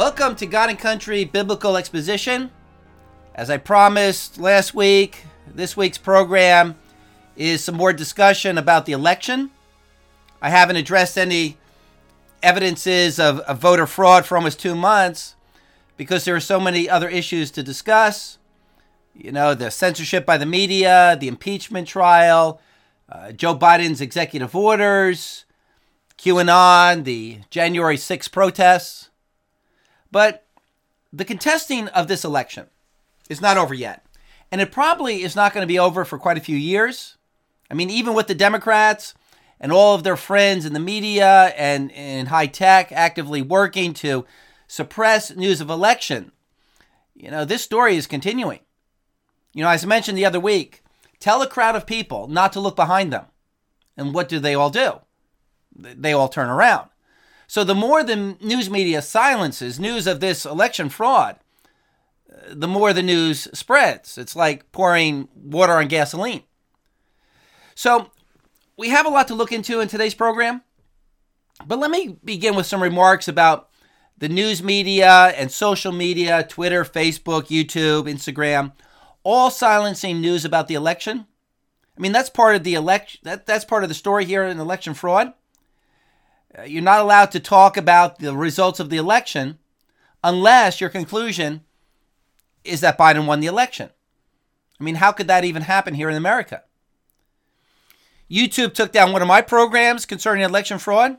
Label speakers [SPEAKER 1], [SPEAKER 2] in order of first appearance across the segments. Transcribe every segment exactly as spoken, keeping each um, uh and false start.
[SPEAKER 1] Welcome to God and Country Biblical Exposition. As I promised last week, this week's program is some more discussion about the election. I haven't addressed any evidences of, of voter fraud for almost two months because there are so many other issues to discuss. You know, the censorship by the media, the impeachment trial, uh, Joe Biden's executive orders, QAnon, the January sixth protests. But the contesting of this election is not over yet. And it probably is not going to be over for quite a few years. I mean, even with the Democrats and all of their friends in the media and in high tech actively working to suppress news of election, you know, this story is continuing. You know, as I mentioned the other week, tell a crowd of people not to look behind them. And what do they all do? They all turn around. So the more the news media silences news of this election fraud, the more the news spreads. It's like pouring water on gasoline. So we have a lot to look into in today's program. But let me begin with some remarks about the news media and social media, Twitter, Facebook, YouTube, Instagram, all silencing news about the election. I mean, that's part of the election. That, that's part of the story here in election fraud. Uh, you're not allowed to talk about the results of the election unless your conclusion is that Biden won the election. I mean, how could that even happen here in America? YouTube took down one of my programs concerning election fraud,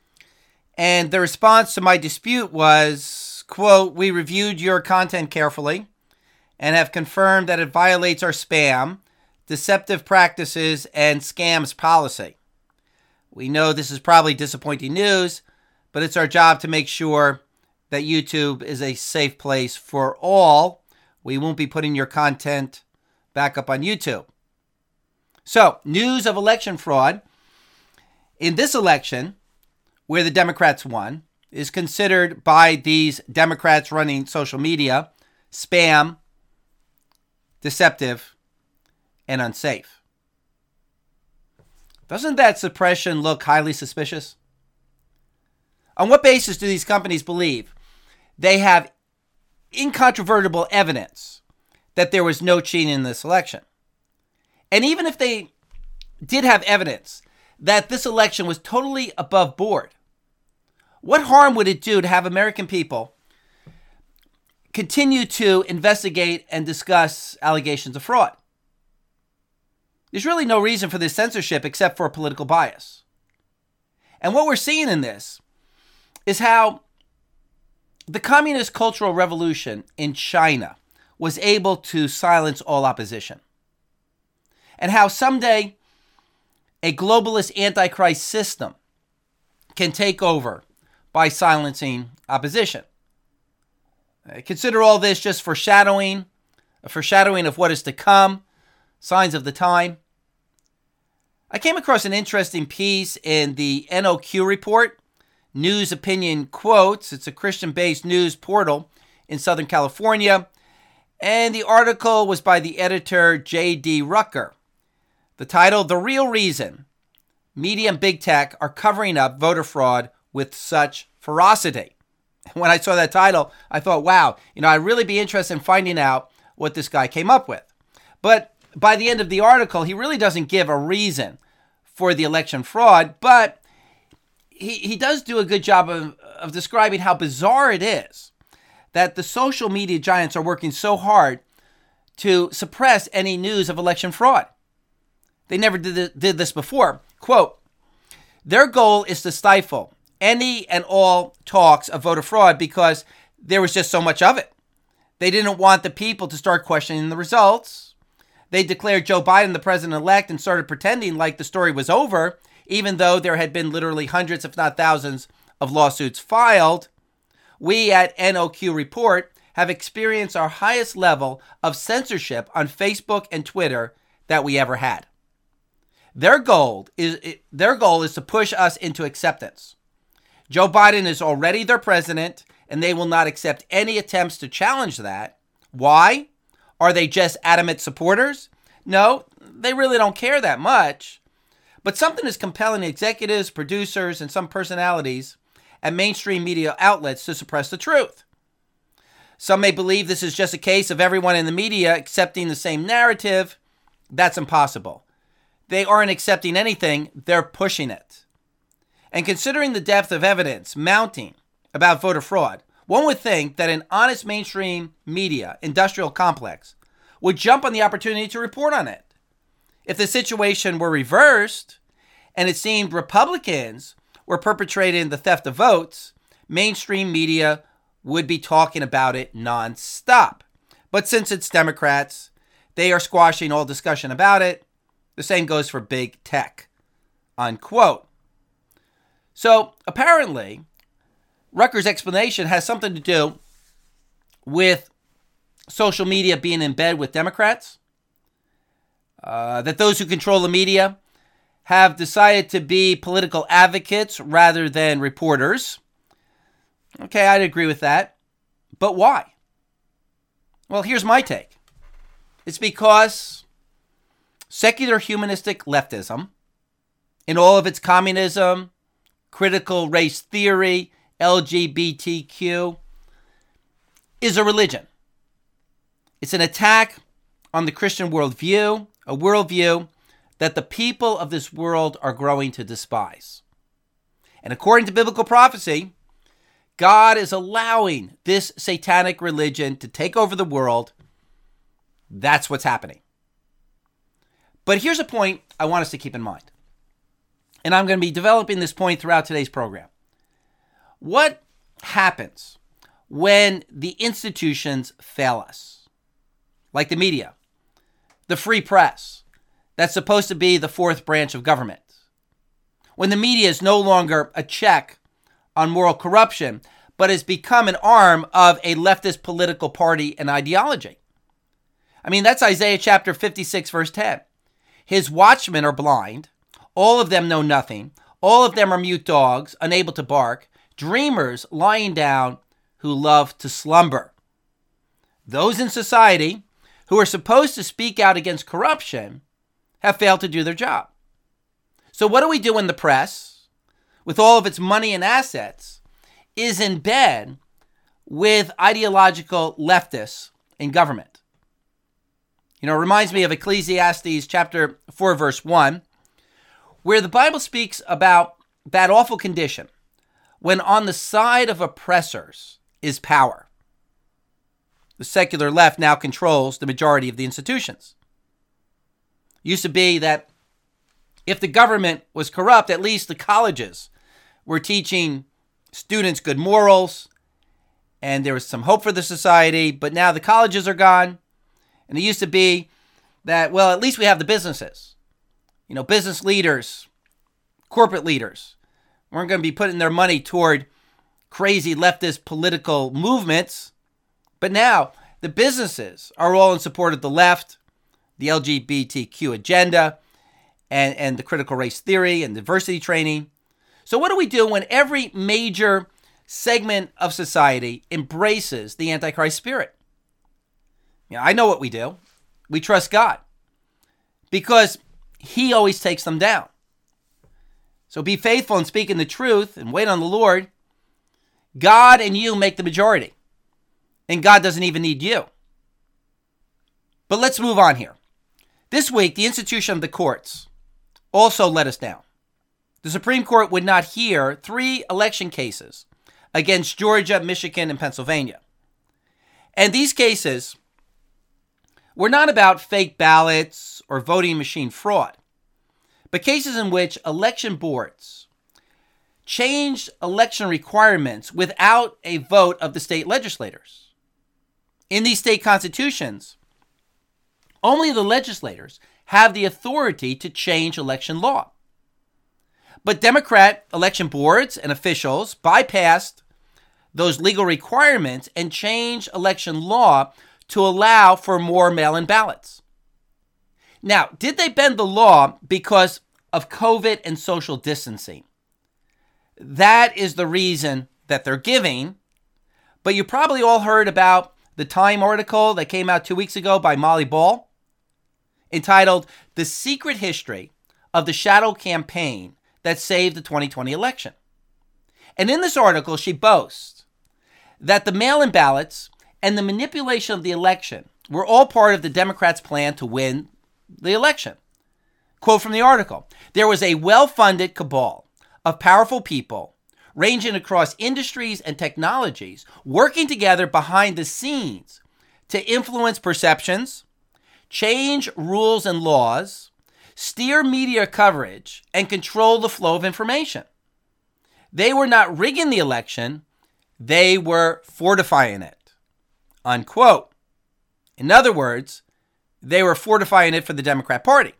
[SPEAKER 1] and the response to my dispute was, quote, "We reviewed your content carefully and have confirmed that it violates our spam, deceptive practices, and scams policy. We know this is probably disappointing news, but it's our job to make sure that YouTube is a safe place for all. We won't be putting your content back up on YouTube." So, news of election fraud in this election, where the Democrats won, is considered by these Democrats running social media spam, deceptive, and unsafe. Doesn't that suppression look highly suspicious? On what basis do these companies believe they have incontrovertible evidence that there was no cheating in this election? And even if they did have evidence that this election was totally above board, what harm would it do to have American people continue to investigate and discuss allegations of fraud? There's really no reason for this censorship except for political bias. And what we're seeing in this is how the Communist Cultural Revolution in China was able to silence all opposition. And how someday a globalist antichrist system can take over by silencing opposition. Consider all this just foreshadowing, a foreshadowing of what is to come, signs of the time. I came across an interesting piece in the N O Q report, News Opinion Quotes. It's a Christian-based news portal in Southern California. And the article was by the editor, J D Rucker. The title, "The Real Reason Media and Big Tech Are Covering Up Voter Fraud with Such Ferocity." When I saw that title, I thought, wow, you know, I'd really be interested in finding out what this guy came up with. But by the end of the article, he really doesn't give a reason for the election fraud, but he, he does do a good job of, of describing how bizarre it is that the social media giants are working so hard to suppress any news of election fraud. They never did this, did this before. Quote, "Their goal is to stifle any and all talks of voter fraud because there was just so much of it. They didn't want the people to start questioning the results. They declared Joe Biden the president-elect and started pretending like the story was over, even though there had been literally hundreds, if not thousands, of lawsuits filed. We at N O Q Report have experienced our highest level of censorship on Facebook and Twitter that we ever had. Their goal is their goal is to push us into acceptance. Joe Biden is already their president, and they will not accept any attempts to challenge that. Why? Are they just adamant supporters? No, they really don't care that much. But something is compelling executives, producers, and some personalities at mainstream media outlets to suppress the truth. Some may believe this is just a case of everyone in the media accepting the same narrative. That's impossible. They aren't accepting anything, they're pushing it. And considering the depth of evidence mounting about voter fraud, one would think that an honest mainstream media industrial complex would jump on the opportunity to report on it. If the situation were reversed and it seemed Republicans were perpetrating the theft of votes, mainstream media would be talking about it nonstop. But since it's Democrats, they are squashing all discussion about it. The same goes for big tech, unquote. So apparently, Rucker's explanation has something to do with social media being in bed with Democrats, uh, that those who control the media have decided to be political advocates rather than reporters. Okay, I'd agree with that. But why? Well, here's my take. It's because secular humanistic leftism, in all of its communism, critical race theory, L G B T Q, is a religion. It's an attack on the Christian worldview, a worldview that the people of this world are growing to despise. And according to biblical prophecy, God is allowing this satanic religion to take over the world. That's what's happening. But here's a point I want us to keep in mind. And I'm going to be developing this point throughout today's program. What happens when the institutions fail us? Like the media, the free press, that's supposed to be the fourth branch of government. When the media is no longer a check on moral corruption, but has become an arm of a leftist political party and ideology. I mean, that's Isaiah chapter fifty-six, verse ten. His watchmen are blind. All of them know nothing. All of them are mute dogs, unable to bark. Dreamers lying down who love to slumber. Those in society who are supposed to speak out against corruption have failed to do their job. So what do we do when the press, with all of its money and assets, is in bed with ideological leftists in government? You know, it reminds me of Ecclesiastes chapter four, verse one, where the Bible speaks about that awful condition when on the side of oppressors is power. The secular left now controls the majority of the institutions. It used to be that if the government was corrupt, at least the colleges were teaching students good morals, and there was some hope for the society, but now the colleges are gone. And it used to be that, well, at least we have the businesses. You know, business leaders, corporate leaders weren't going to be putting their money toward crazy leftist political movements. But now the businesses are all in support of the left, the L G B T Q agenda, and, and the critical race theory and diversity training. So what do we do when every major segment of society embraces the Antichrist spirit? You know, I know what we do. We trust God because He always takes them down. So be faithful in speaking the truth and wait on the Lord. God and you make the majority, and God doesn't even need you. But let's move on here. This week, the institution of the courts also let us down. The Supreme Court would not hear three election cases against Georgia, Michigan, and Pennsylvania. And these cases were not about fake ballots or voting machine fraud, but cases in which election boards changed election requirements without a vote of the state legislators. In these state constitutions, only the legislators have the authority to change election law. But Democrat election boards and officials bypassed those legal requirements and changed election law to allow for more mail-in ballots. Now, did they bend the law because of COVID and social distancing? That is the reason that they're giving. But you probably all heard about the Time article that came out two weeks ago by Molly Ball, entitled "The Secret History of the Shadow Campaign That Saved the twenty twenty Election." And in this article, she boasts that the mail-in ballots and the manipulation of the election were all part of the Democrats' plan to win the election. Quote from the article, "There was a well-funded cabal of powerful people ranging across industries and technologies working together behind the scenes to influence perceptions, change rules and laws, steer media coverage, and control the flow of information. They were not rigging the election, they were fortifying it." Unquote. In other words, they were fortifying it for the Democrat Party.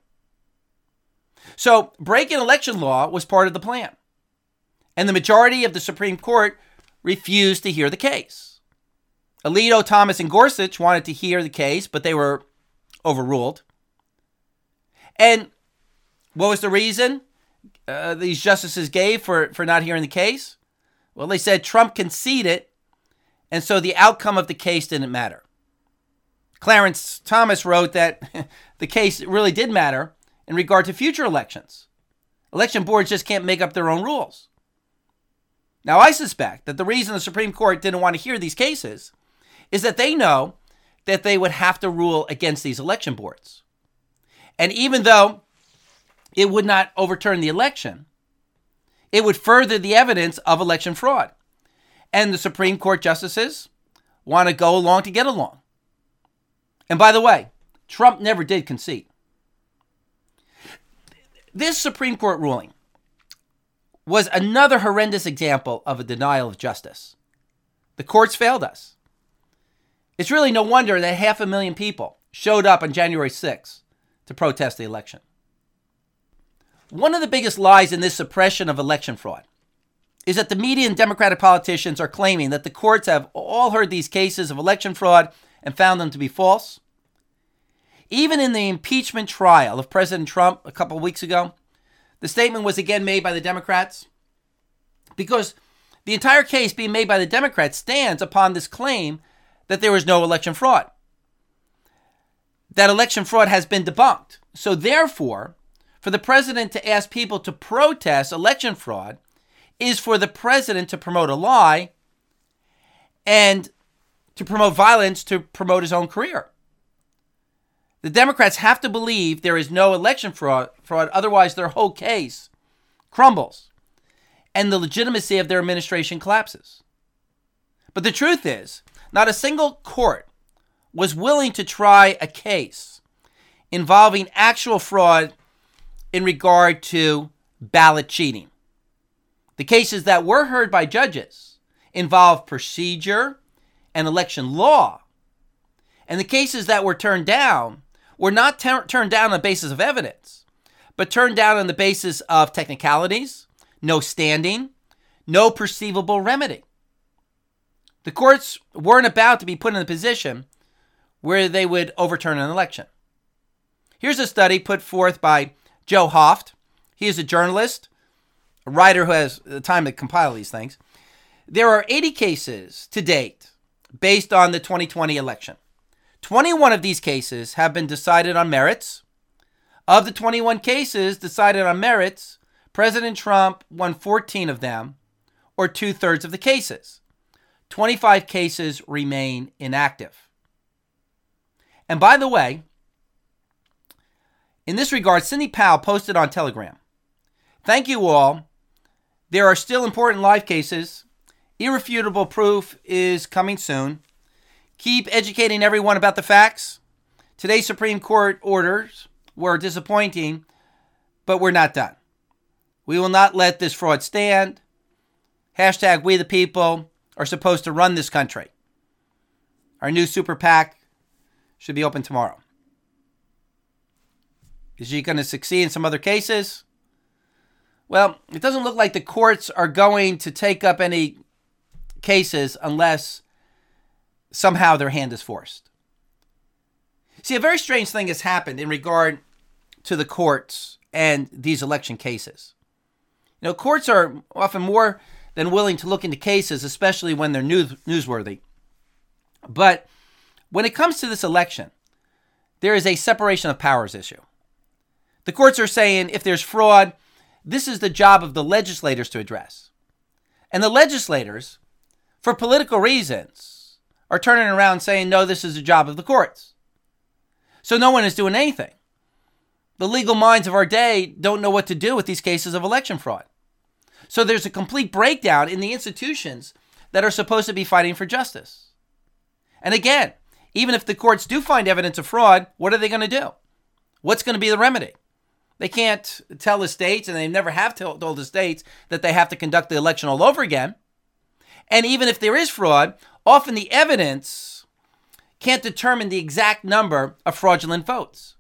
[SPEAKER 1] So breaking election law was part of the plan. And the majority of the Supreme Court refused to hear the case. Alito, Thomas, and Gorsuch wanted to hear the case, but they were overruled. And what was the reason uh, these justices gave for, for not hearing the case? Well, they said Trump conceded, and so the outcome of the case didn't matter. Clarence Thomas wrote that the case really did matter in regard to future elections. Election boards just can't make up their own rules. Now, I suspect that the reason the Supreme Court didn't want to hear these cases is that they know that they would have to rule against these election boards. And even though it would not overturn the election, it would further the evidence of election fraud. And the Supreme Court justices want to go along to get along. And by the way, Trump never did concede. This Supreme Court ruling was another horrendous example of a denial of justice. The courts failed us. It's really no wonder that half a million people showed up on January sixth to protest the election. One of the biggest lies in this suppression of election fraud is that the media and Democratic politicians are claiming that the courts have all heard these cases of election fraud and found them to be false. Even in the impeachment trial of President Trump a couple of weeks ago, the statement was again made by the Democrats because the entire case being made by the Democrats stands upon this claim that there was no election fraud. That election fraud has been debunked. So therefore, for the president to ask people to protest election fraud is for the president to promote a lie and to promote violence to promote his own career. The Democrats have to believe there is no election fraud, fraud, otherwise their whole case crumbles and the legitimacy of their administration collapses. But the truth is, not a single court was willing to try a case involving actual fraud in regard to ballot cheating. The cases that were heard by judges involved procedure and election law. And the cases that were turned down were not ter- turned down on the basis of evidence, but turned down on the basis of technicalities, no standing, no perceivable remedy. The courts weren't about to be put in a position where they would overturn an election. Here's a study put forth by Joe Hoft. He is a journalist, a writer who has the time to compile these things. There are eighty cases to date based on the twenty twenty election. twenty-one of these cases have been decided on merits. Of the twenty-one cases decided on merits, President Trump won fourteen of them, or two-thirds of the cases. twenty-five cases remain inactive. And by the way, in this regard, Sidney Powell posted on Telegram, "Thank you all. There are still important live cases. Irrefutable proof is coming soon. Keep educating everyone about the facts. Today's Supreme Court orders were disappointing, but we're not done. We will not let this fraud stand. Hashtag we the people are supposed to run this country. Our new super PAC should be open tomorrow." Is he going to succeed in some other cases? Well, it doesn't look like the courts are going to take up any cases unless somehow their hand is forced. See, a very strange thing has happened in regard to the courts and these election cases. You know, courts are often more than willing to look into cases, especially when they're news, newsworthy. But when it comes to this election, there is a separation of powers issue. The courts are saying if there's fraud, this is the job of the legislators to address. And the legislators, for political reasons, are turning around saying, no, this is the job of the courts. So no one is doing anything. The legal minds of our day don't know what to do with these cases of election fraud. So there's a complete breakdown in the institutions that are supposed to be fighting for justice. And again, even if the courts do find evidence of fraud, what are they going to do? What's going to be the remedy? They can't tell the states, and they never have told the states, that they have to conduct the election all over again. And even if there is fraud, often the evidence can't determine the exact number of fraudulent votes.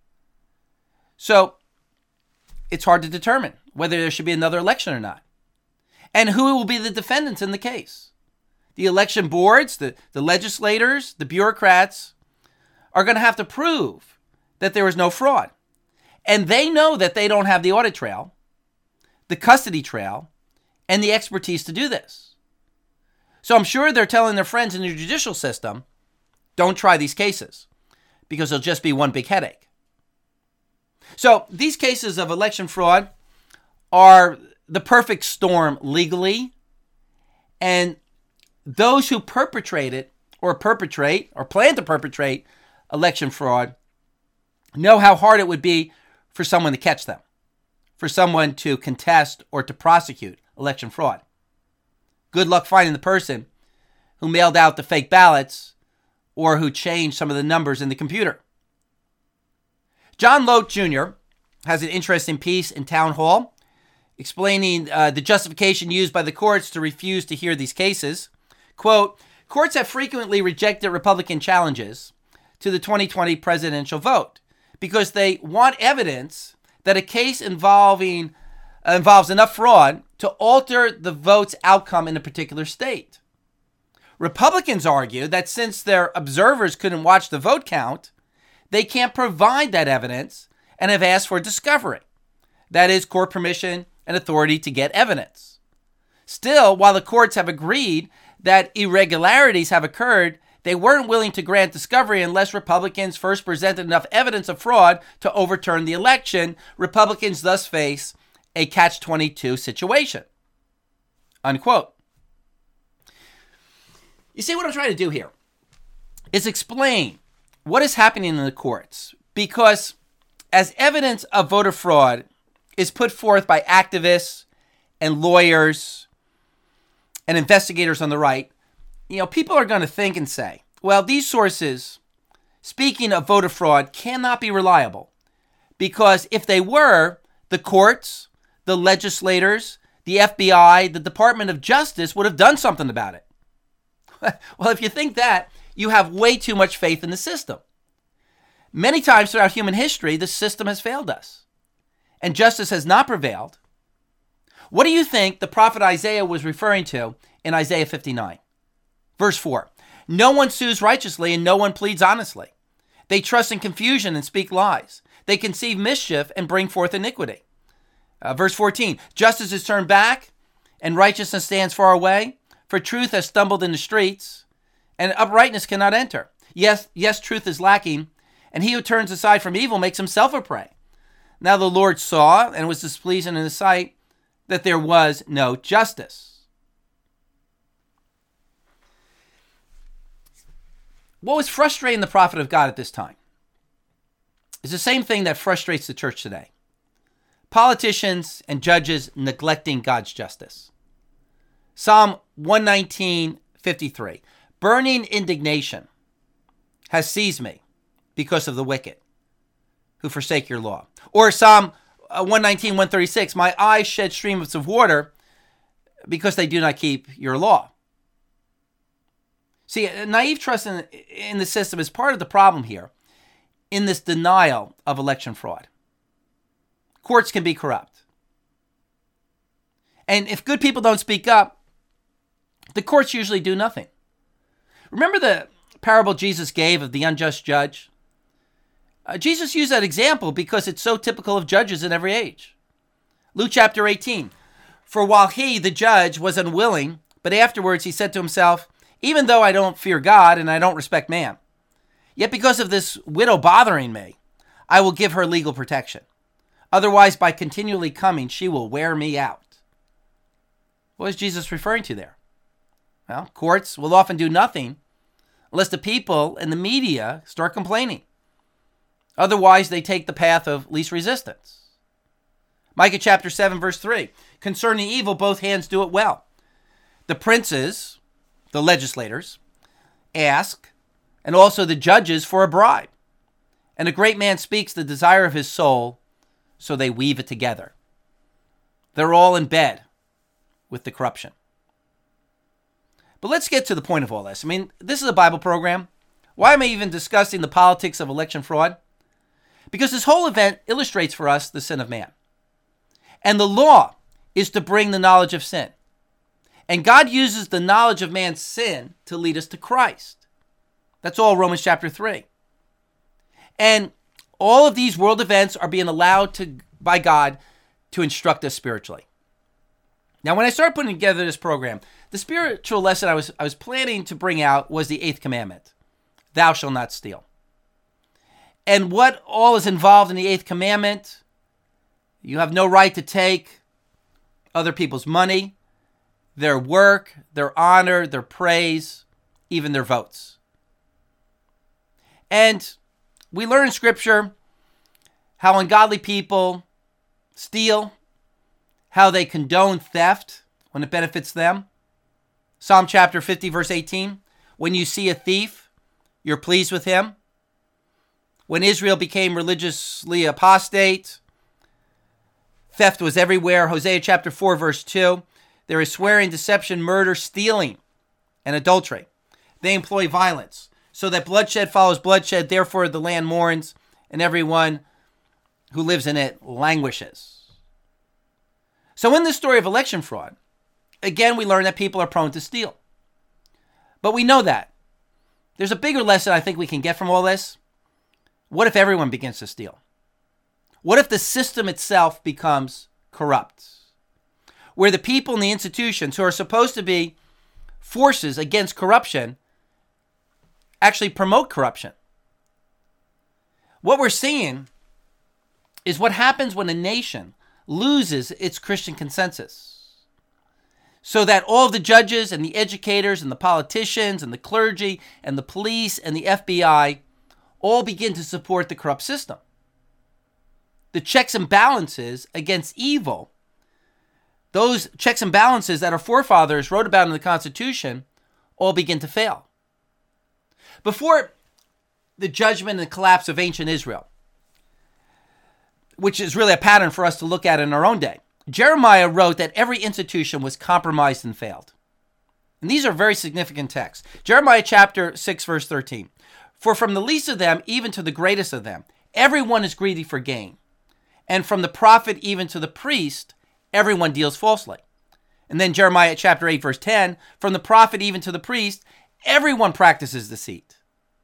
[SPEAKER 1] So it's hard to determine whether there should be another election or not. And who will be the defendants in the case? The election boards, the, the legislators, the bureaucrats are going to have to prove that there was no fraud. And they know that they don't have the audit trail, the custody trail, and the expertise to do this. So I'm sure they're telling their friends in the judicial system, don't try these cases because it'll just be one big headache. So these cases of election fraud are the perfect storm legally, and those who perpetrate it or perpetrate or plan to perpetrate election fraud know how hard it would be for someone to catch them, for someone to contest or to prosecute election fraud. Good luck finding the person who mailed out the fake ballots or who changed some of the numbers in the computer. John Lote Junior has an interesting piece in Town Hall explaining uh, the justification used by the courts to refuse to hear these cases. Quote, courts have frequently rejected Republican challenges to the twenty twenty presidential vote because they want evidence that a case involving uh, involves enough fraud to alter the vote's outcome in a particular state. Republicans argue that since their observers couldn't watch the vote count, they can't provide that evidence and have asked for discovery. That is, court permission and authority to get evidence. Still, while the courts have agreed that irregularities have occurred, they weren't willing to grant discovery unless Republicans first presented enough evidence of fraud to overturn the election. Republicans thus face a catch twenty-two situation. Unquote. You see, what I'm trying to do here is explain what is happening in the courts, because as evidence of voter fraud is put forth by activists and lawyers and investigators on the right, you know, people are going to think and say, well, these sources, speaking of voter fraud, cannot be reliable because if they were, the courts, the legislators, the F B I, the Department of Justice would have done something about it. Well, if you think that, you have way too much faith in the system. Many times throughout human history, the system has failed us, and justice has not prevailed. What do you think the prophet Isaiah was referring to in Isaiah fifty-nine? Verse four, no one sues righteously and no one pleads honestly. They trust in confusion and speak lies. They conceive mischief and bring forth iniquity. Uh, verse fourteen, justice is turned back and righteousness stands far away, for truth has stumbled in the streets and uprightness cannot enter. Yes, yes, truth is lacking, and he who turns aside from evil makes himself a prey. Now the Lord saw and was displeased in his sight that there was no justice. What was frustrating the prophet of God at this time is the same thing that frustrates the church today. Politicians and judges neglecting God's justice. Psalm one nineteen, fifty-three. Burning indignation has seized me because of the wicked who forsake your law. Or Psalm one nineteen, one thirty-six. My eyes shed streams of water because they do not keep your law. See, naive trust in, in the system is part of the problem here in this denial of election fraud. Courts can be corrupt. And if good people don't speak up, the courts usually do nothing. Remember the parable Jesus gave of the unjust judge? Uh, Jesus used that example because it's so typical of judges in every age. Luke chapter eighteen. For while he, the judge, was unwilling, but afterwards he said to himself, even though I don't fear God and I don't respect man, yet because of this widow bothering me, I will give her legal protection. Otherwise, by continually coming, she will wear me out. What is Jesus referring to there? Well, courts will often do nothing unless the people and the media start complaining. Otherwise, they take the path of least resistance. Micah chapter seven, verse three. Concerning evil, both hands do it well. The princes, the legislators, ask, and also the judges for a bribe. And a great man speaks the desire of his soul, so they weave it together. They're all in bed with the corruption. But let's get to the point of all this. I mean, this is a Bible program. Why am I even discussing the politics of election fraud? Because this whole event illustrates for us the sin of man. And the law is to bring the knowledge of sin. And God uses the knowledge of man's sin to lead us to Christ. That's all Romans chapter three. And all of these world events are being allowed to by God to instruct us spiritually. Now, when I started putting together this program, the spiritual lesson I was I was planning to bring out was the eighth commandment. Thou shalt not steal. And what all is involved in the eighth commandment? You have no right to take other people's money, their work, their honor, their praise, even their votes. And we learn in Scripture how ungodly people steal, how they condone theft when it benefits them. Psalm chapter fifty, verse eighteen, when you see a thief, you're pleased with him. When Israel became religiously apostate, theft was everywhere. Hosea chapter four, verse two, there is swearing, deception, murder, stealing, and adultery. They employ violence, so that bloodshed follows bloodshed. Therefore, the land mourns, and everyone who lives in it languishes. So in this story of election fraud, again, we learn that people are prone to steal. But we know that. There's a bigger lesson I think we can get from all this. What if everyone begins to steal? What if the system itself becomes corrupt? Where the people and the institutions who are supposed to be forces against corruption actually promote corruption. What we're seeing is what happens when a nation loses its Christian consensus. So that all of the judges and the educators and the politicians and the clergy and the police and the F B I all begin to support the corrupt system. The checks and balances against evil, those checks and balances that our forefathers wrote about in the Constitution, all begin to fail. Before the judgment and collapse of ancient Israel, which is really a pattern for us to look at in our own day, Jeremiah wrote that every institution was compromised and failed. And these are very significant texts. Jeremiah chapter six, verse thirteen. For from the least of them, even to the greatest of them, everyone is greedy for gain. And from the prophet even to the priest, everyone deals falsely. And then Jeremiah chapter eight, verse ten, from the prophet even to the priest, everyone practices deceit.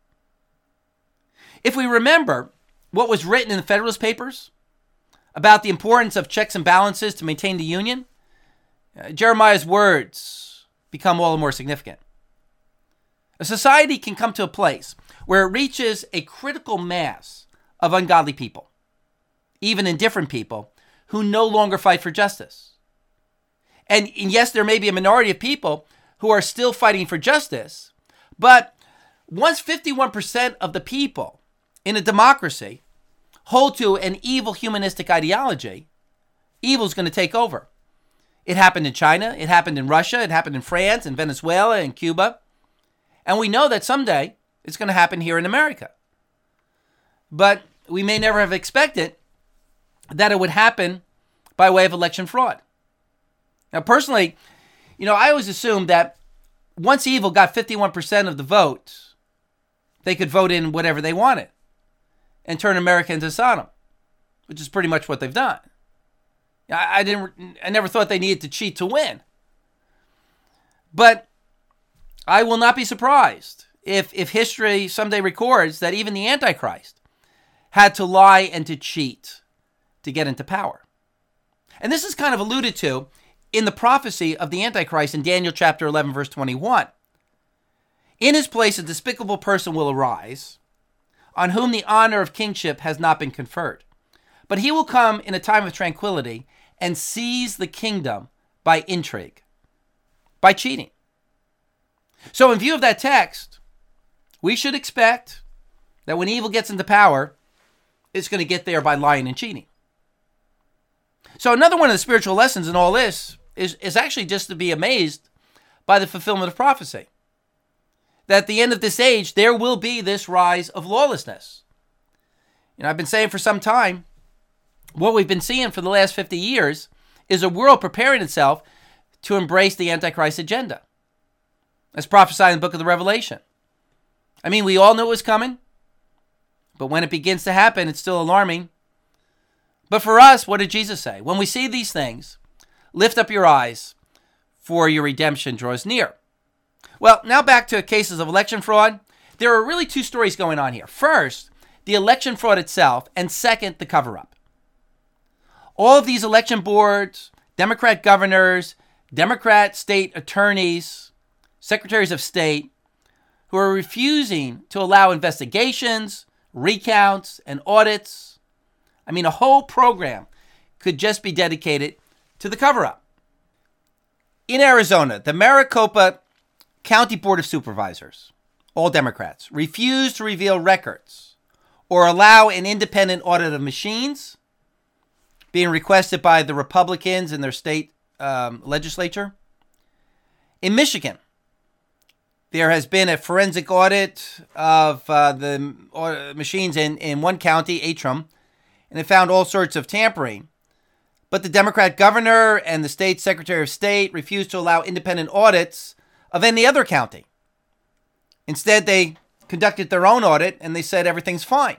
[SPEAKER 1] If we remember what was written in the Federalist Papers about the importance of checks and balances to maintain the Union, uh, Jeremiah's words become all the more significant. A society can come to a place where it reaches a critical mass of ungodly people, even indifferent people, who no longer fight for justice. And, and yes, there may be a minority of people who are still fighting for justice, but once fifty-one percent of the people in a democracy hold to an evil humanistic ideology, evil is going to take over. It happened in China, it happened in Russia, it happened in France, in Venezuela, and Cuba. And we know that someday it's going to happen here in America. But we may never have expected that it would happen by way of election fraud. Now, personally, you know, I always assumed that once evil got fifty-one percent of the vote, they could vote in whatever they wanted and turn America into Sodom, which is pretty much what they've done. I, I didn't. I never thought they needed to cheat to win. But I will not be surprised if, if history someday records that even the Antichrist had to lie and to cheat to get into power. And this is kind of alluded to in the prophecy of the Antichrist in Daniel chapter eleven, verse twenty-one. In his place, a despicable person will arise, on whom the honor of kingship has not been conferred. But he will come in a time of tranquility and seize the kingdom by intrigue, by cheating. So in view of that text, We should expect that when evil gets into power, it's going to get there by lying and cheating. So another one of the spiritual lessons in all this is, is actually just to be amazed by the fulfillment of prophecy. That at the end of this age, there will be this rise of lawlessness. You know, I've been saying for some time, what we've been seeing for the last fifty years is a world preparing itself to embrace the Antichrist agenda, as prophesied in the book of the Revelation. I mean, we all knew it was coming, but when it begins to happen, it's still alarming. But for us, what did Jesus say? When we see these things, lift up your eyes, for your redemption draws near. Well, now back to cases of election fraud. There are really two stories going on here. First, the election fraud itself, and second, the cover-up. All of these election boards, Democrat governors, Democrat state attorneys, secretaries of state, who are refusing to allow investigations, recounts, and audits. I mean, a whole program could just be dedicated to the cover-up. In Arizona, the Maricopa County Board of Supervisors, all Democrats, refused to reveal records or allow an independent audit of machines being requested by the Republicans in their state um, legislature. In Michigan, there has been a forensic audit of uh, the uh, machines in, in one county, Antrim, and it found all sorts of tampering. But the Democrat governor and the state secretary of state refused to allow independent audits of any other county. Instead, they conducted their own audit and they said everything's fine.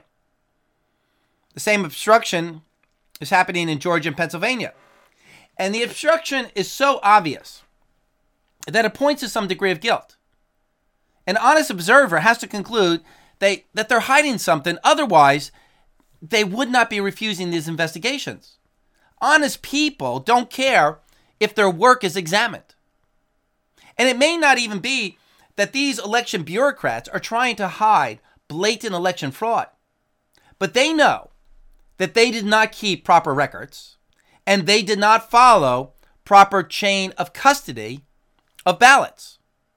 [SPEAKER 1] The same obstruction is happening in Georgia and Pennsylvania. And the obstruction is so obvious that it points to some degree of guilt. An honest observer has to conclude they, that they're hiding something, otherwise they would not be refusing these investigations. Honest people don't care if their work is examined. And it may not even be that these election bureaucrats are trying to hide blatant election fraud. But they know that they did not keep proper records and they did not follow proper chain of custody of ballots.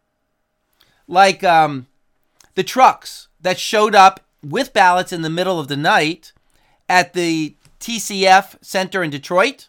[SPEAKER 1] Like um, the trucks that showed up with ballots in the middle of the night at the T C F Center in Detroit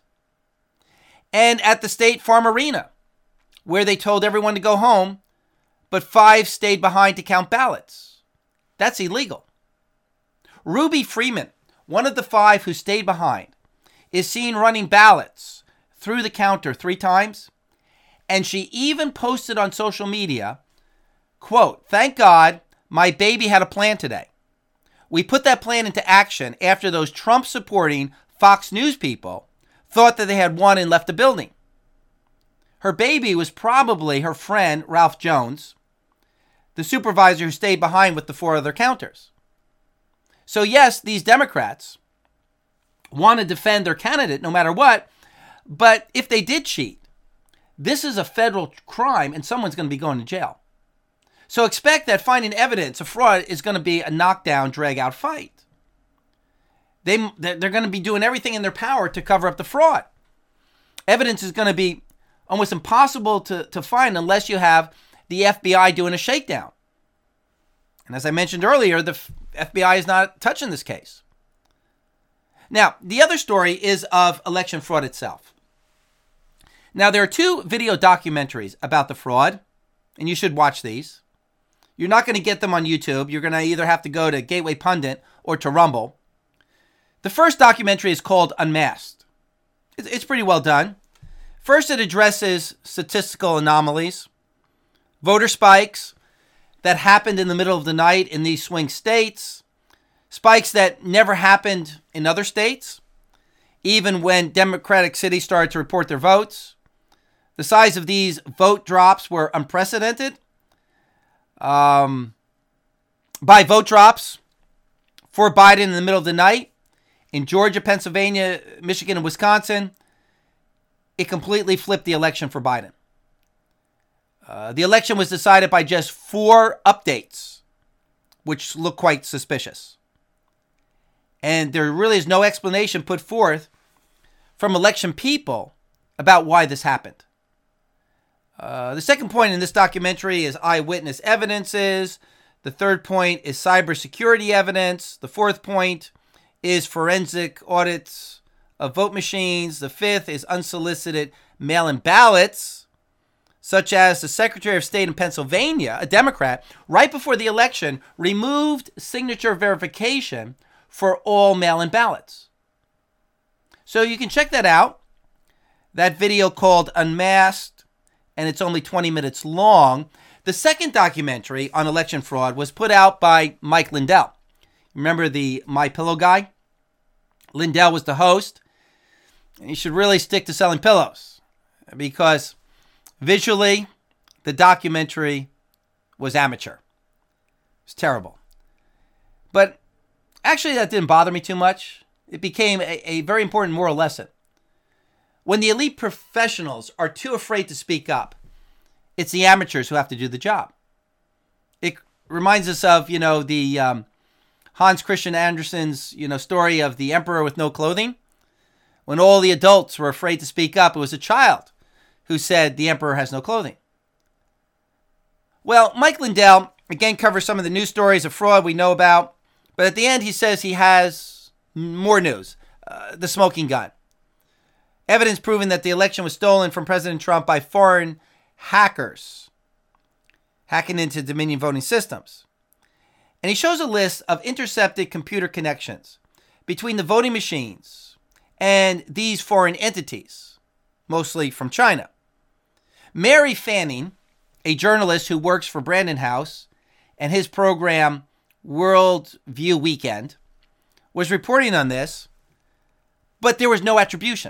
[SPEAKER 1] and at the State Farm Arena, where they told everyone to go home, but five stayed behind to count ballots. That's illegal. Ruby Freeman, one of the five who stayed behind, is seen running ballots through the counter three times, and she even posted on social media, quote, "Thank God my baby had a plan today. We put that plan into action after those Trump-supporting Fox News people thought that they had won and left the building." Her baby was probably her friend, Ralph Jones, the supervisor who stayed behind with the four other counters. So yes, these Democrats want to defend their candidate no matter what, but if they did cheat, this is a federal crime and someone's going to be going to jail. So expect that finding evidence of fraud is going to be a knockdown, drag-out fight. They, they're going to be doing everything in their power to cover up the fraud. Evidence is going to be almost impossible to, to find unless you have the F B I doing a shakedown. And as I mentioned earlier, the F B I is not touching this case. Now, the other story is of election fraud itself. Now, there are two video documentaries about the fraud, and you should watch these. You're not going to get them on YouTube. You're going to either have to go to Gateway Pundit or to Rumble. The first documentary is called Unmasked. It's pretty well done. First, it addresses statistical anomalies, voter spikes that happened in the middle of the night in these swing states, spikes that never happened in other states, even when Democratic cities started to report their votes. The size of these vote drops were unprecedented. Um, by vote drops for Biden in the middle of the night, in Georgia, Pennsylvania, Michigan, and Wisconsin, it completely flipped the election for Biden. Uh, the election was decided by just four updates, which look quite suspicious. And there really is no explanation put forth from election people about why this happened. Uh, the second point in this documentary is eyewitness evidences, The third point is cybersecurity evidence. The fourth point is forensic audits of vote machines. The fifth is unsolicited mail-in ballots, such as the Secretary of State in Pennsylvania, a Democrat, right before the election, removed signature verification for all mail-in ballots. So you can check that out. That video called Unmasked, and it's only twenty minutes long. The second documentary on election fraud was put out by Mike Lindell. Remember the My Pillow guy? Lindell was the host. And you should really stick to selling pillows because visually, the documentary was amateur. It was terrible. But actually, that didn't bother me too much. It became a, a very important moral lesson. When the elite professionals are too afraid to speak up, it's the amateurs who have to do the job. It reminds us of, you know, the um, Hans Christian Andersen's, you know, story of the emperor with no clothing. When all the adults were afraid to speak up, it was a child who said the emperor has no clothing. Well, Mike Lindell, again, covers some of the news stories of fraud we know about. But at the end, he says he has more news. Uh, the smoking gun. Evidence proving that the election was stolen from President Trump by foreign hackers hacking into Dominion voting systems. And he shows a list of intercepted computer connections between the voting machines and these foreign entities, mostly from China. Mary Fanning, a journalist who works for Brandon House and his program World View Weekend, was reporting on this, but there was no attribution.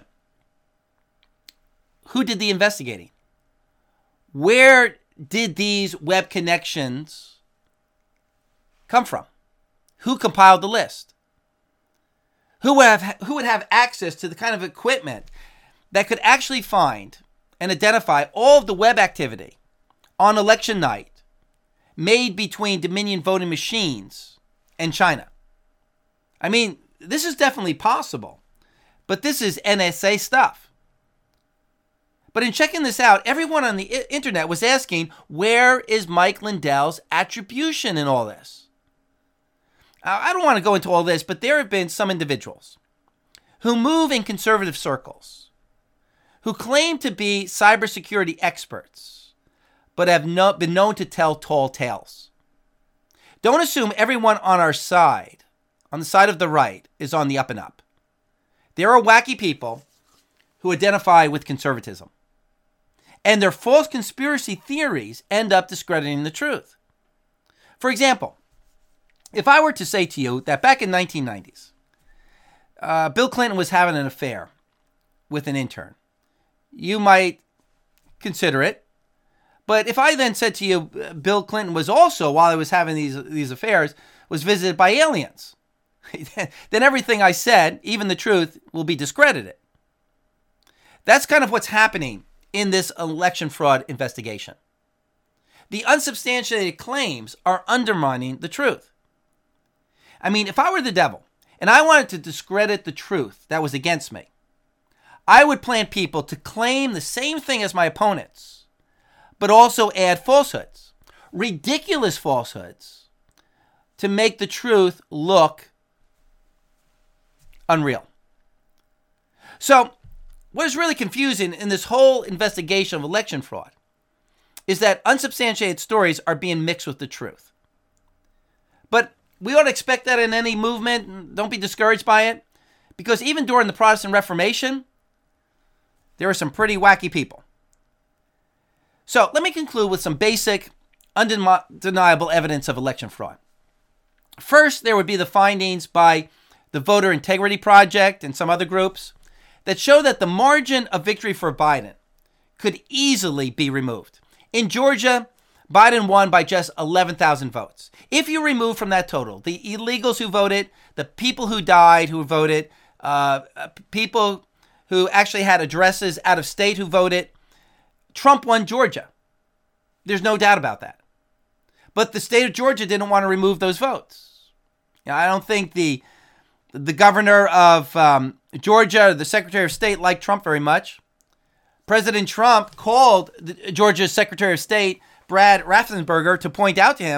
[SPEAKER 1] Who did the investigating? Where did these web connections come from? Who compiled the list? Who would have, who would have access to the kind of equipment that could actually find and identify all of the web activity on election night made between Dominion voting machines and China? I mean, this is definitely possible, but this is N S A stuff. But in checking this out, everyone on the I- internet was asking, where is Mike Lindell's attribution in all this? I don't want to go into all this, but there have been some individuals who move in conservative circles, who claim to be cybersecurity experts, but have no, been known to tell tall tales. Don't assume everyone on our side, on the side of the right, is on the up and up. There are wacky people who identify with conservatism, and their false conspiracy theories end up discrediting the truth. For example, if I were to say to you that back in nineteen nineties, uh, Bill Clinton was having an affair with an intern, you might consider it. But if I then said to you, Bill Clinton was also, while he was having these, these affairs, was visited by aliens, then everything I said, even the truth, will be discredited. That's kind of what's happening in this election fraud investigation. The unsubstantiated claims are undermining the truth. I mean, if I were the devil and I wanted to discredit the truth that was against me, I would plan people to claim the same thing as my opponents, but also add falsehoods, ridiculous falsehoods, to make the truth look unreal. So, what is really confusing in this whole investigation of election fraud is that unsubstantiated stories are being mixed with the truth. But we ought to expect that in any movement. Don't be discouraged by it, because even during the Protestant Reformation, there were some pretty wacky people. So let me conclude with some basic, undeniable evidence of election fraud. First, there would be the findings by the Voter Integrity Project and some other groups that show that the margin of victory for Biden could easily be removed. In Georgia, Biden won by just eleven thousand votes. If you remove from that total the illegals who voted, the people who died who voted, uh, people who actually had addresses out of state who voted, Trump won Georgia. There's no doubt about that. But the state of Georgia didn't want to remove those votes. You know, I don't think the the governor of um, Georgia, the Secretary of State, liked Trump very much. President Trump called the, Georgia's Secretary of State, Brad Raffensperger, to point out to him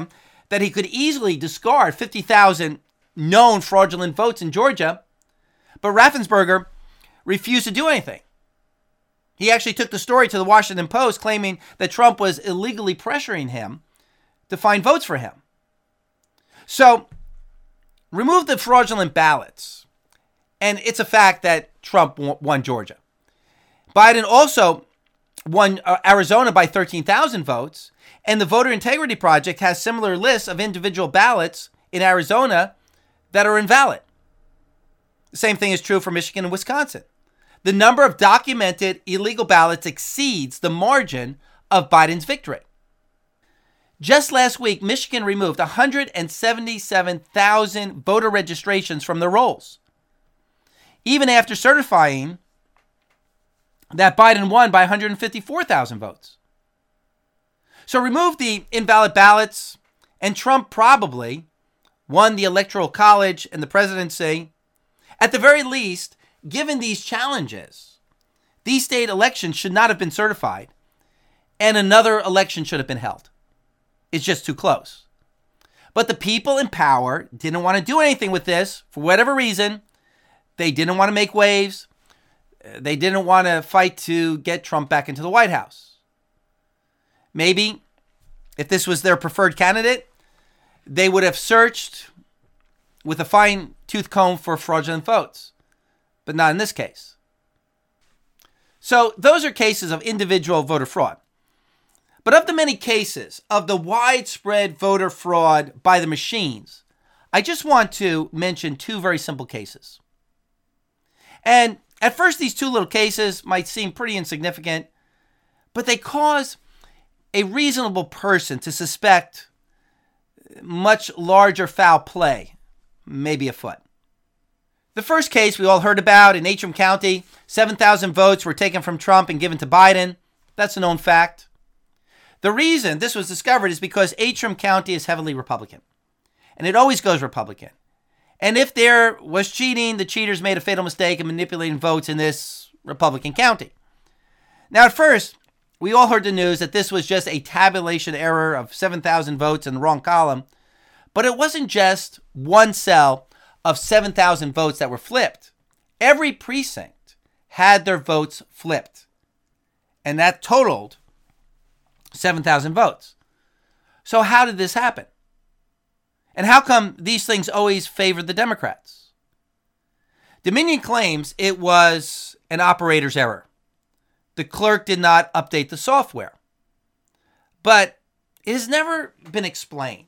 [SPEAKER 1] that he could easily discard fifty thousand known fraudulent votes in Georgia, but Raffensperger refused to do anything. He actually took the story to the Washington Post, claiming that Trump was illegally pressuring him to find votes for him. So, remove the fraudulent ballots, and it's a fact that Trump won Georgia. Biden also won Arizona by thirteen thousand votes, and the Voter Integrity Project has similar lists of individual ballots in Arizona that are invalid. The same thing is true for Michigan and Wisconsin. The number of documented illegal ballots exceeds the margin of Biden's victory. Just last week, Michigan removed one hundred seventy-seven thousand voter registrations from the rolls, even after certifying that Biden won by one hundred fifty-four thousand votes. So remove the invalid ballots, and Trump probably won the Electoral College and the presidency. At the very least, given these challenges, these state elections should not have been certified, and another election should have been held. It's just too close. But the people in power didn't want to do anything with this for whatever reason. They didn't want to make waves. They didn't want to fight to get Trump back into the White House. Maybe if this was their preferred candidate, they would have searched with a fine-tooth comb for fraudulent votes, but not in this case. So those are cases of individual voter fraud. But of the many cases of the widespread voter fraud by the machines, I just want to mention two very simple cases. And at first, these two little cases might seem pretty insignificant, but they cause a reasonable person to suspect much larger foul play, maybe afoot. The first case we all heard about in Antrim County, seven thousand votes were taken from Trump and given to Biden. That's a known fact. The reason this was discovered is because Antrim County is heavily Republican, and it always goes Republican. And if there was cheating, the cheaters made a fatal mistake in manipulating votes in this Republican county. Now, at first, we all heard the news that this was just a tabulation error of seven thousand votes in the wrong column, but it wasn't just one cell of seven thousand votes that were flipped. Every precinct had their votes flipped, and that totaled seven thousand votes. So how did this happen? And how come these things always favored the Democrats? Dominion claims it was an operator's error. The clerk did not update the software. But it has never been explained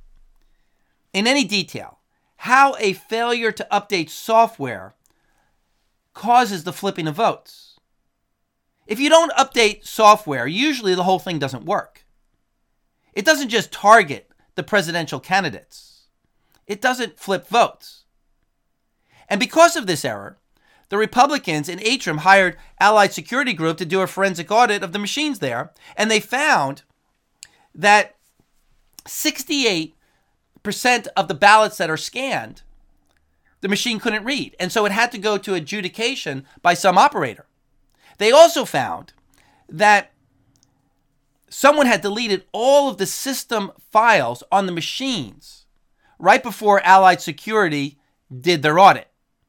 [SPEAKER 1] in any detail how a failure to update software causes the flipping of votes. If you don't update software, usually the whole thing doesn't work. It doesn't just target the presidential candidates. It doesn't flip votes. And because of this error, the Republicans in Antrim hired Allied Security Group to do a forensic audit of the machines there, and they found that sixty-eight percent of the ballots that are scanned, the machine couldn't read, and so it had to go to adjudication by some operator. They also found that someone had deleted all of the system files on the machines right before Allied Security did their audit.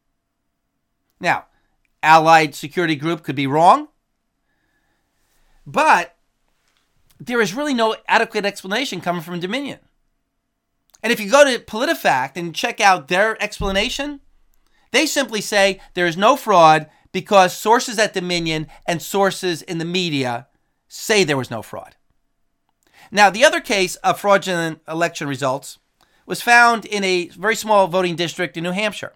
[SPEAKER 1] Now, Allied Security Group could be wrong, but there is really no adequate explanation coming from Dominion. And if you go to PolitiFact and check out their explanation, they simply say there is no fraud because sources at Dominion and sources in the media say there was no fraud. Now, the other case of fraudulent election results was found in a very small voting district in New Hampshire.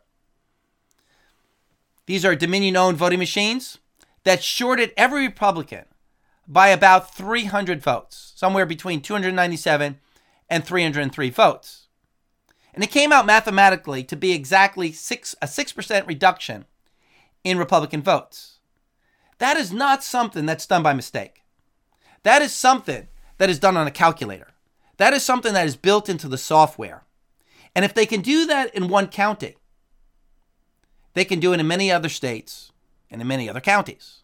[SPEAKER 1] These are Dominion-owned voting machines that shorted every Republican by about three hundred votes, somewhere between two hundred ninety-seven and three hundred three votes. And it came out mathematically to be exactly six, a six percent reduction in Republican votes. That is not something that's done by mistake. That is something that is done on a calculator. That is something that is built into the software. And if they can do that in one county, they can do it in many other states and in many other counties.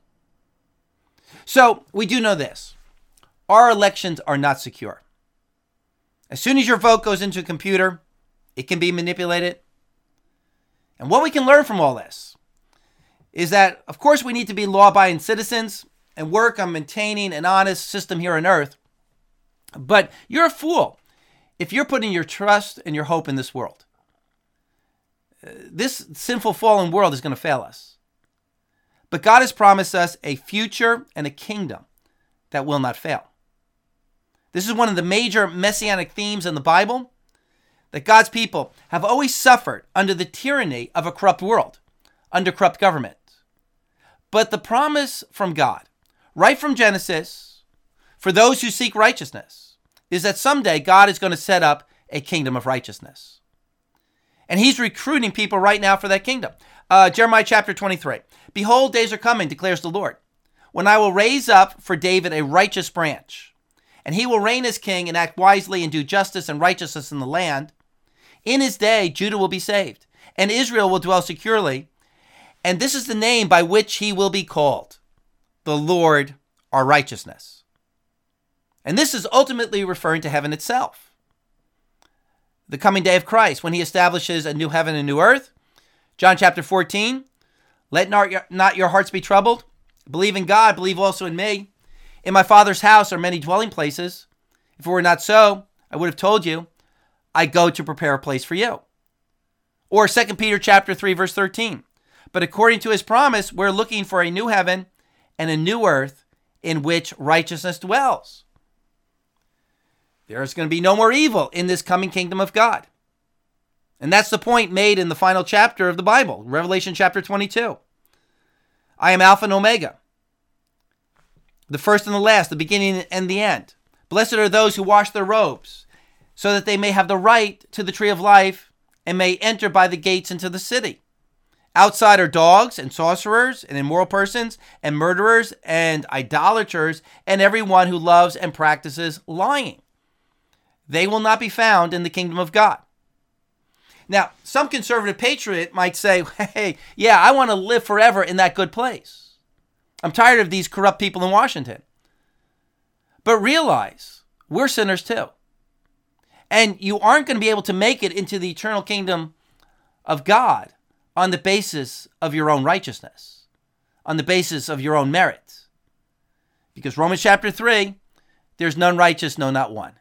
[SPEAKER 1] So we do know this. Our elections are not secure. As soon as your vote goes into a computer, it can be manipulated. And what we can learn from all this is that, of course, we need to be law-abiding citizens and work on maintaining an honest system here on earth. But you're a fool if you're putting your trust and your hope in this world. This sinful, fallen world is going to fail us. But God has promised us a future and a kingdom that will not fail. This is one of the major messianic themes in the Bible, that God's people have always suffered under the tyranny of a corrupt world, under corrupt government. But the promise from God, right from Genesis, for those who seek righteousness, is that someday God is going to set up a kingdom of righteousness. And he's recruiting people right now for that kingdom. Uh, Jeremiah chapter twenty-three. Behold, days are coming, declares the Lord, when I will raise up for David a righteous branch, and he will reign as king and act wisely and do justice and righteousness in the land. In his day, Judah will be saved, and Israel will dwell securely. And this is the name by which he will be called, the Lord our righteousness. And this is ultimately referring to heaven itself. The coming day of Christ, when he establishes a new heaven and new earth. John chapter fourteen, let not your, not your hearts be troubled. Believe in God, believe also in me. In my Father's house are many dwelling places. If it were not so, I would have told you, I go to prepare a place for you. Or Second Peter chapter three, verse thirteen. But according to his promise, we're looking for a new heaven and a new earth in which righteousness dwells. There's going to be no more evil in this coming kingdom of God. And that's the point made in the final chapter of the Bible, Revelation chapter twenty-two. I am Alpha and Omega, the first and the last, the beginning and the end. Blessed are those who wash their robes, so that they may have the right to the tree of life and may enter by the gates into the city. Outside are dogs and sorcerers and immoral persons and murderers and idolaters and everyone who loves and practices lying. They will not be found in the kingdom of God. Now, some conservative patriot might say, hey, yeah, I want to live forever in that good place. I'm tired of these corrupt people in Washington. But realize, we're sinners too. And you aren't going to be able to make it into the eternal kingdom of God on the basis of your own righteousness, on the basis of your own merit. Because Romans chapter three, there's none righteous, no, not one.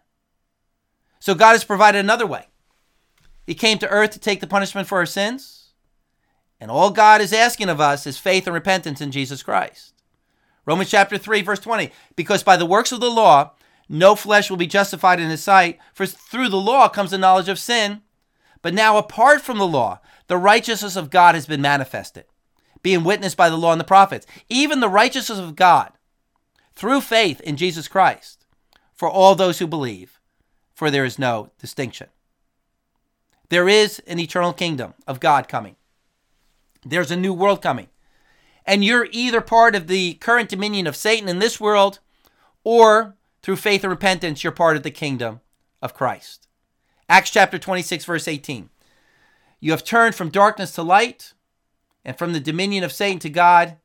[SPEAKER 1] So God has provided another way. He came to earth to take the punishment for our sins. And all God is asking of us is faith and repentance in Jesus Christ. Romans chapter three, verse twenty, because by the works of the law, no flesh will be justified in his sight, for through the law comes the knowledge of sin. But now apart from the law, the righteousness of God has been manifested, being witnessed by the law and the prophets, even the righteousness of God through faith in Jesus Christ for all those who believe, for there is no distinction. There is an eternal kingdom of God coming. There's a new world coming. And you're either part of the current dominion of Satan in this world, or through faith and repentance, you're part of the kingdom of Christ. Acts chapter twenty-six, verse eighteen. You have turned from darkness to light, and from the dominion of Satan to God,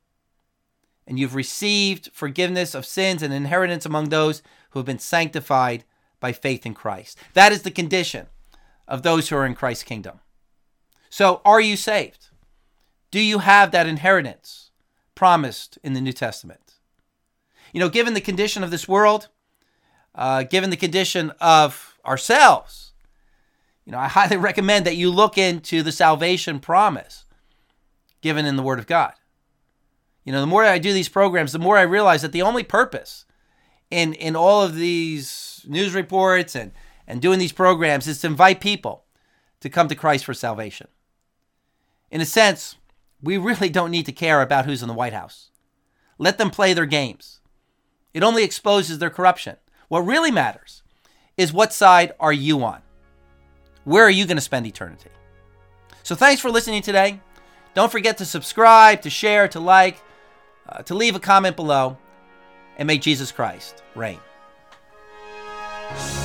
[SPEAKER 1] and you've received forgiveness of sins and inheritance among those who have been sanctified by faith in Christ. That is the condition of those who are in Christ's kingdom. So, are you saved? Do you have that inheritance promised in the New Testament? You know, given the condition of this world, uh, given the condition of ourselves, you know, I highly recommend that you look into the salvation promise given in the Word of God. You know, the more I do these programs, the more I realize that the only purpose in, in all of these news reports and, and doing these programs is to invite people to come to Christ for salvation. In a sense, we really don't need to care about who's in the White House. Let them play their games. It only exposes their corruption. What really matters is what side are you on? Where are you going to spend eternity? So thanks for listening today. Don't forget to subscribe, to share, to like, uh, to leave a comment below, and may Jesus Christ reign.